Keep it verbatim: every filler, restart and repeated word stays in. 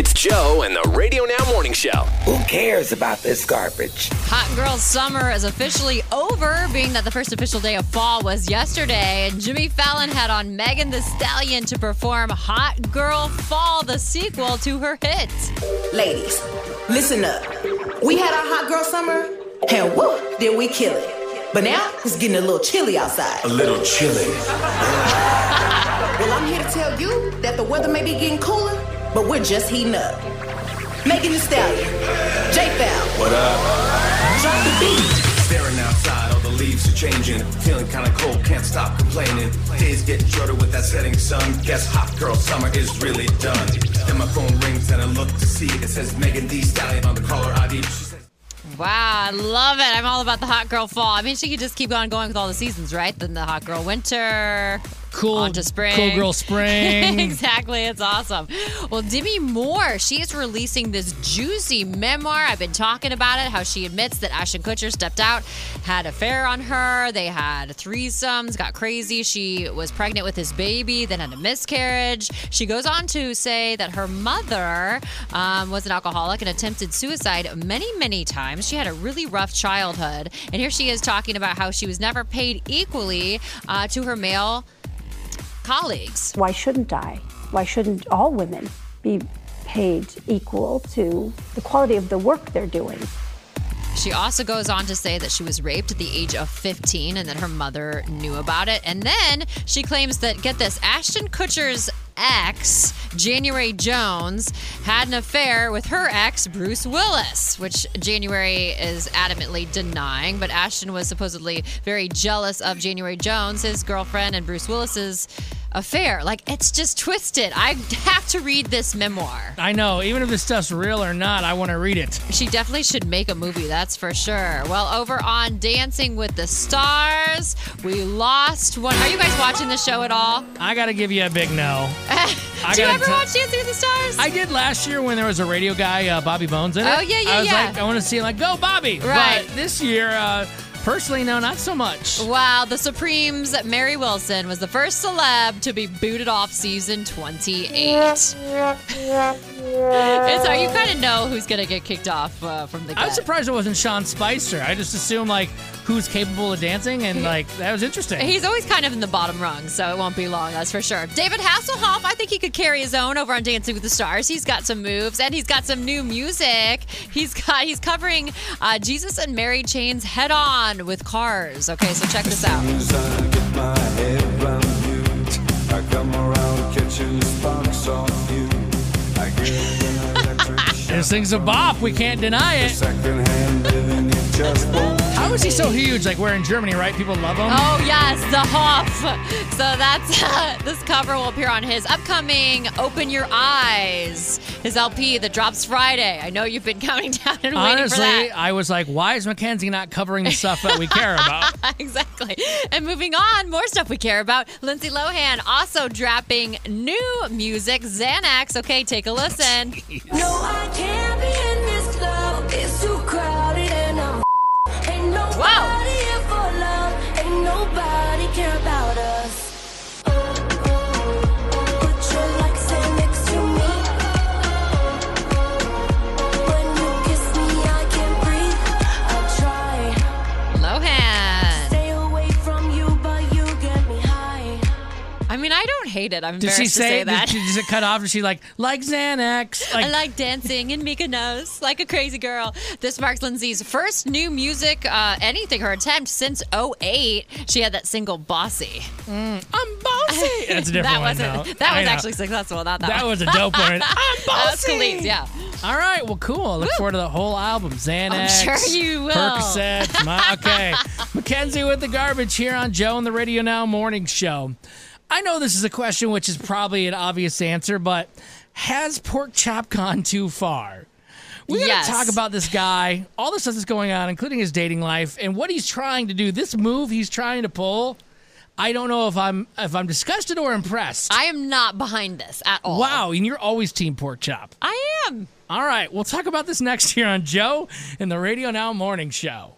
It's Joe and the Radio Now Morning Show. Who cares about this garbage? Hot Girl Summer is officially over, being that the first official day of fall was yesterday. And Jimmy Fallon had on Megan Thee Stallion to perform Hot Girl Fall, the sequel to her hit. Ladies, listen up. We had our Hot Girl Summer, and whoop, did we kill it. But now it's getting a little chilly outside. A little chilly. Well, I'm here to tell you that the weather may be getting cooler, but we're just heating up. Megan Thee Stallion, J-Fal. What up? Drop the beat. Staring outside, all the leaves are changing. Feeling kind of cold, can't stop complaining. Days getting shorter with that setting sun. Guess Hot Girl Summer is really done. Then my phone rings and I look to see it says Megan Thee Stallion on the caller I D. She says, Wow, I love it. I'm all about the Hot Girl Fall. I mean, she could just keep on going with all the seasons, right? Then the Hot Girl Winter. Cool, on to spring. Cool Girl Spring. Exactly. It's awesome. Well, Demi Moore, she is releasing this juicy memoir. I've been talking about it, how she admits that Ashton Kutcher stepped out, had an affair on her. They had threesomes, got crazy. She was pregnant with his baby, then had a miscarriage. She goes on to say that her mother um, was an alcoholic and attempted suicide many, many times. She had a really rough childhood. And here she is talking about how she was never paid equally uh, to her male colleagues. Why shouldn't I? Why shouldn't all women be paid equal to the quality of the work they're doing? She also goes on to say that she was raped at the age of fifteen and that her mother knew about it. And then she claims that, get this, Ashton Kutcher's ex, January Jones, had an affair with her ex, Bruce Willis, which January is adamantly denying. But Ashton was supposedly very jealous of January Jones, his girlfriend, and Bruce Willis's affair. Like, it's just twisted. I have to read this memoir. I know. Even if this stuff's real or not, I want to read it. She definitely should make a movie, that's for sure. Well, over on Dancing with the Stars, we lost one. Are you guys watching the show at all? I got to give you a big no. Did you ever t- watch Dancing with the Stars? I did last year when there was a radio guy, uh, Bobby Bones, in it. Oh, yeah, yeah, I was yeah. like, I want to see, like, go, Bobby. Right. But this year, uh, personally, no, not so much. Wow, the Supremes' Mary Wilson was the first celeb to be booted off season twenty-eight. It's, are you kind of know who's going to get kicked off uh, from the get. I was surprised it wasn't Sean Spicer. I just assumed, like, who's capable of dancing, and, like, that was interesting. He's always kind of in the bottom rung, so it won't be long, that's for sure. David Hasselhoff, I think he could carry his own over on Dancing with the Stars. He's got some moves, and he's got some new music. He's got he's covering uh, Jesus and Mary Chain's Head On with Cars. Okay, so check this out. This thing's a bop. We can't deny it. How is he so huge? Like, we're in Germany, right? People love him. Oh, yes, the Hoff. So that's uh, this cover will appear on his upcoming Open Your Eyes, his L P that drops Friday. I know you've been counting down and waiting Honestly, for that. I was like, why is Mackenzie not covering the stuff that we care about? Exactly. And moving on, more stuff we care about. Lindsay Lohan also dropping new music, Xanax. Okay, take a listen. No, I can't be in this club. It's too crowded and I'm ain't nobody here for love. Ain't nobody care about us. Put your likes in next to me. When you kiss me, I can't breathe. I'll try. Lohan. Stay away from you, but you get me high. I mean, I don't hate it. I'm Did embarrassed she to say, say that. Did, does it cut off? Or she like, like Xanax? Like, I like dancing in Mykonos like a crazy girl. This marks Lindsay's first new music, uh, anything, her attempt since oh eight. She had that single, Bossy. Mm, I'm bossy. That's a different that one, wasn't, though. That I was know. actually successful, not that, That one. was a dope one. I'm bossy. That was Khalid, yeah. All right, well, cool. I look Woo. forward to the whole album. Xanax. I'm sure you will. Percocet. My, okay. Mackenzie with the garbage here on Joe and the Radio Now Morning Show. I know this is a question which is probably an obvious answer, but has Pork Chop gone too far? We got to Yes. talk about this guy, all the stuff that's going on, including his dating life, and what he's trying to do. This move he's trying to pull, I don't know if I'm if I'm disgusted or impressed. I am not behind this at all. Wow, and you're always Team Pork Chop. I am. All right, we'll talk about this next here on Joe and the Radio Now Morning Show.